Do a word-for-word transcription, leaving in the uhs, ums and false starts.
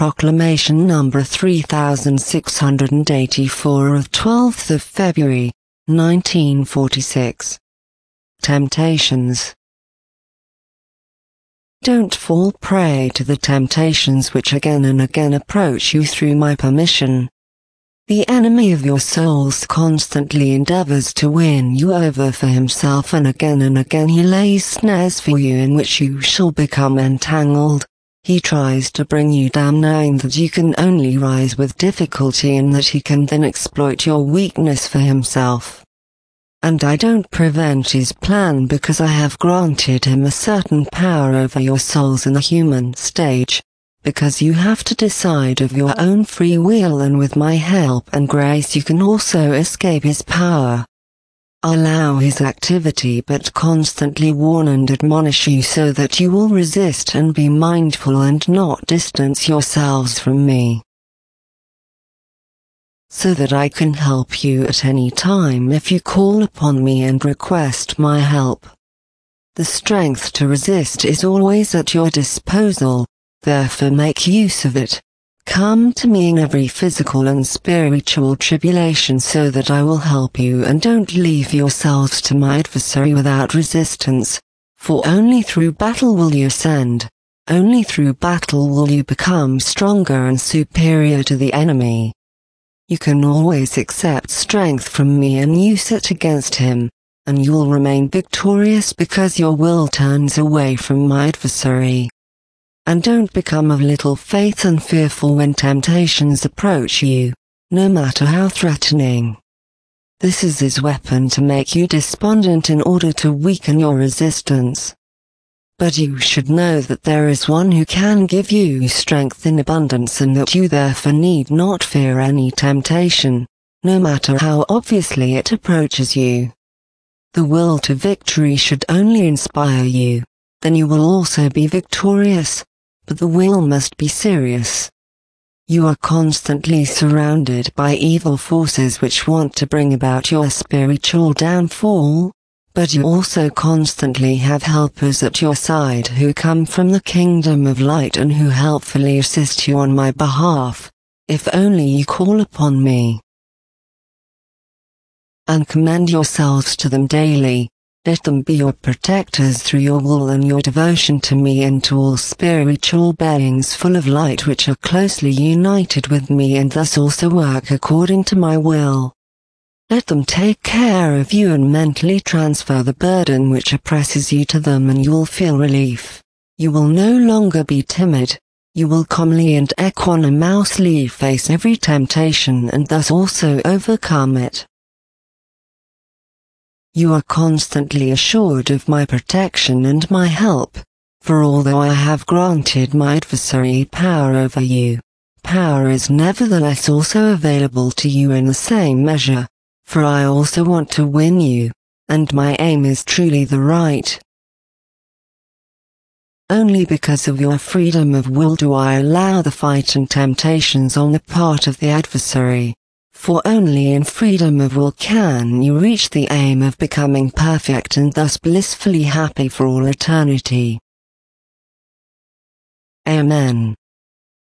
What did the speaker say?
Proclamation number three thousand six hundred eighty-four of twelfth of February, nineteen forty-six. Temptations. Don't fall prey to the temptations which again and again approach you through my permission. The enemy of your souls constantly endeavors to win you over for himself, and again and again he lays snares for you in which you shall become entangled. He tries to bring you down, knowing that you can only rise with difficulty and that he can then exploit your weakness for himself. And I don't prevent his plan, because I have granted him a certain power over your souls in the human stage. Because you have to decide of your own free will, and with my help and grace you can also escape his power. I allow his activity, but constantly warn and admonish you so that you will resist and be mindful and not distance yourselves from me. So that I can help you at any time if you call upon me and request my help. The strength to resist is always at your disposal. Therefore make use of it. Come to me in every physical and spiritual tribulation so that I will help you, and don't leave yourselves to my adversary without resistance, for only through battle will you ascend, only through battle will you become stronger and superior to the enemy. You can always accept strength from me and use it against him, and you will remain victorious because your will turns away from my adversary. And don't become of little faith and fearful when temptations approach you, no matter how threatening. This is his weapon to make you despondent in order to weaken your resistance. But you should know that there is one who can give you strength in abundance, and that you therefore need not fear any temptation, no matter how obviously it approaches you. The will to victory should only inspire you, then you will also be victorious. But the will must be serious. You are constantly surrounded by evil forces which want to bring about your spiritual downfall, but you also constantly have helpers at your side who come from the kingdom of light and who helpfully assist you on my behalf, if only you call upon me. And commend yourselves to them daily. Let them be your protectors through your will and your devotion to me and to all spiritual beings full of light which are closely united with me and thus also work according to my will. Let them take care of you and mentally transfer the burden which oppresses you to them, and you will feel relief. You will no longer be timid. You will calmly and equanimously face every temptation and thus also overcome it. You are constantly assured of my protection and my help, for although I have granted my adversary power over you, power is nevertheless also available to you in the same measure, for I also want to win you, and my aim is truly the right. Only because of your freedom of will do I allow the fight and temptations on the part of the adversary. For only in freedom of will can you reach the aim of becoming perfect and thus blissfully happy for all eternity. Amen.